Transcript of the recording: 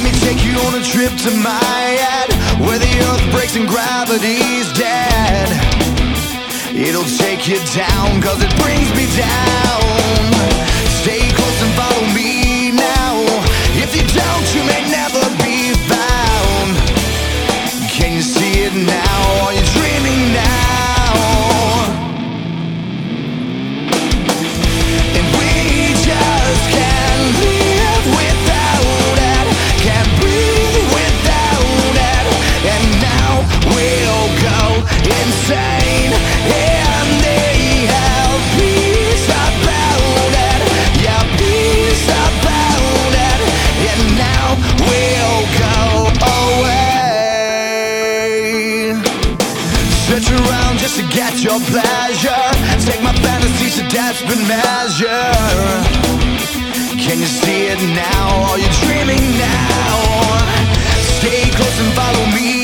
me take you on a trip to my head, where the earth breaks and gravity's dead. It'll take you down, cause it brings me down. Stay close and follow me now. If you don't, you may never be found. Can you see it now? Are you dreaming now? And we just can't live without it, can't breathe without it. And now we'll go insane in the hell. Peace about it, yeah, peace about it. And now we'll go away. Search around just to get your pleasure, take my fantasies to desperate measure. Can you see it now? Are you dreaming now? Stay close and follow me